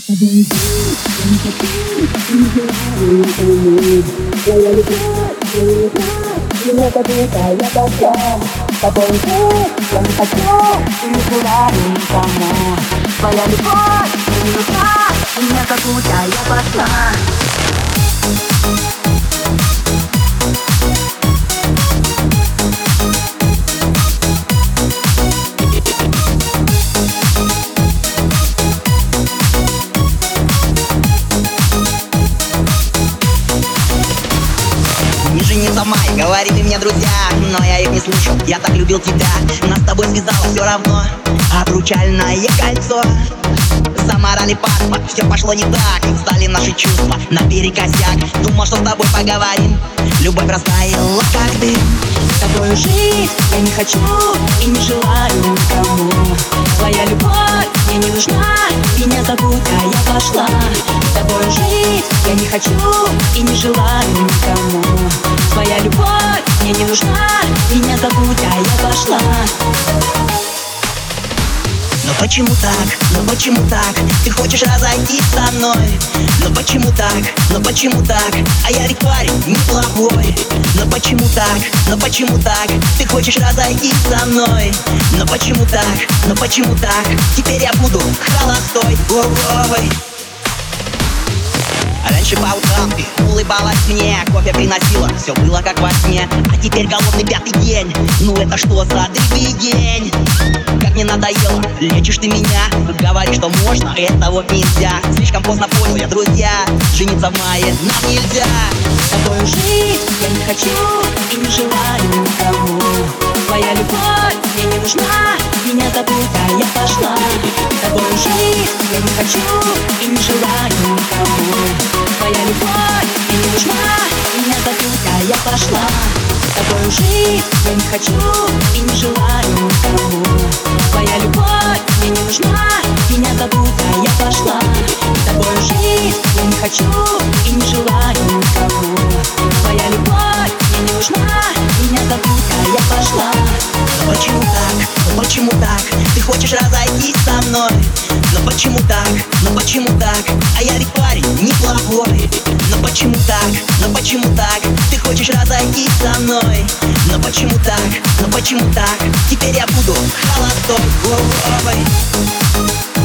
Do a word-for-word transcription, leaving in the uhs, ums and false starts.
Твоя любовь, твоя любовь, меня как будто я пошла. С тобой жить я не хочу, и не желаю никому. Твоя любовь, мне не нужна, меня как будто я пошла. Не жениться в мае, говорили мне друзья, но я их не слушал, я так любил тебя. Нас с тобой связало все равно обручальное кольцо. Заморали паспорт, все пошло не так, стали наши чувства наперекосяк. Думал, что с тобой поговорим, любовь растаяла как дым. С тобой жить я не хочу и не желаю никому. Твоя любовь мне не нужна, меня забудь, а я пошла. С тобой жить я не хочу и не желаю никому. Твоя любовь мне не нужна, меня забудь, а я пошла. Но почему так, но почему так, ты хочешь разойтись со мной? Но почему так, но почему так, а я ведь парень неплохой. Но почему так, но почему так, ты хочешь разойтись со мной? Но почему так, но почему так, теперь я буду холостой. Ой-ой. Раньше по утрам ты улыбалась мне, кофе приносила, все было как во сне. А теперь голодный пятый день, ну это что за дребедень? Как мне надоело, лечишь ты меня, говоришь, что можно, это вот нельзя. Слишком поздно понял я, друзья, жениться в мае нам нельзя. С тобой жить я не хочу и не желаю никому. Твоя любовь мне не нужна, меня забудь, а я пошла. С тобой жить я не хочу и не желаю никому. Твоя любовь мне не нужна, меня забудь, а я пошла. С тобой жить я не хочу и не желаю никому. Твоя любовь мне не нужна, меня забудь, а я пошла. С тобой жить я не хочу и не желаю никому. Твоя любовь мне не нужна, меня забудь, а я пошла. Но почему так, но почему так, ты хочешь разойтись со мной? Но почему так, но почему так, а я ведь парень неплохой. Но почему так, но почему так, ты хочешь разойтись со мной? Но почему так, но почему так, теперь я буду холостой. Ой-ой.